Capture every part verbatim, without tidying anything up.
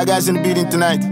Bad guys in the building tonight.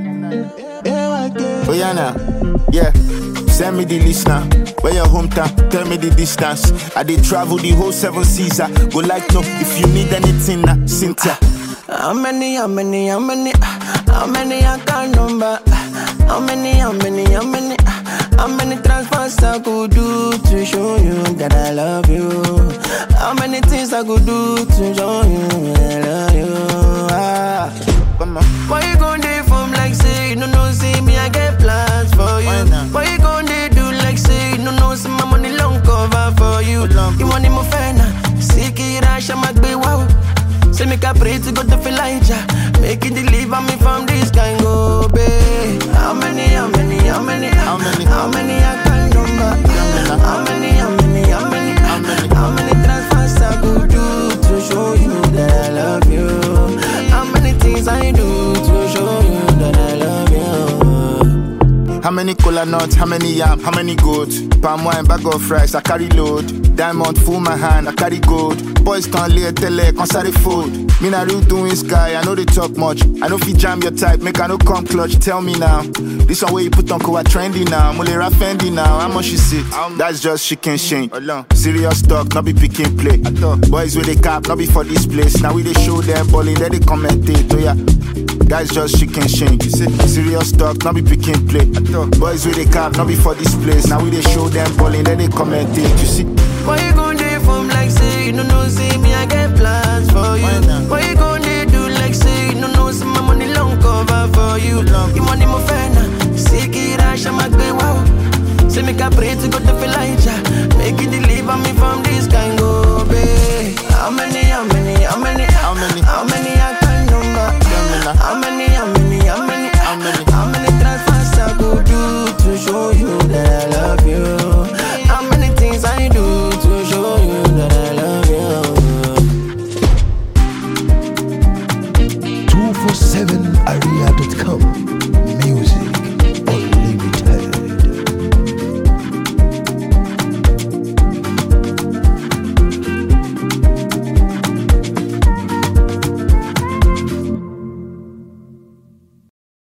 Oh yeah now, yeah. Send me the list now. Where your hometown? Tell me the distance. I did travel the whole seven seas. I go like no if you need anything now, Cynthia. How many, how many, how many, how many I can't number? How many, how many, how many, how many transfers I could do to show you that I love you? How many things I could do to show you that I love you? Ah. Come on. Why you gon' dey from like say you no know see me I get plans for you? Why you gon' dey do like say you no know see my money long cover for you? You want him ofena, sick it Rasha magbe wow. Say make I pray to God to feel Elijah, make it deliver me from this kind go babe. How many, how many, how many, how many, how many I can't number? How many, how many, how many, how many, how many transfers I could do to show you that I love you? How many things I do to show you that I love you? How many cola nuts, how many yam, how many goats? Palm wine, bag of rice, I carry load. Diamond full my hand, I carry gold. Boys can't lay a tele, can't carry food. Me na real doing sky, I know they talk much. I know if you jam your type, make I no come clutch. Tell me now, this one where you put on Kowa trendy now. Mulera Fendi now, how much you sit? That's just chicken shank. Serious talk, not be picking play. Boys with a cap, not be for this place. Now we they show them balling, then they commentate. Oh yeah. Guys just chicken shank. You say serious talk, not be picking play. Boys with a cap, not be for this place. Now we they show them balling, then they commentate. You see. Why you gon' dey from like say you no know see me I get plans for you? Why you gon' dey do like say you no know see my money long cover for you? You money mo fena, sick it Rasha magbe wow. Say make I pray to God to feel Elijah, make it deliver me from this kind go babe. How many, how many, how many, How many? how many I can't number? How many, how many, how many, How many? how many transfers I could do to show you that I love you? How many things I do to show you that I love you? two four seven area dot com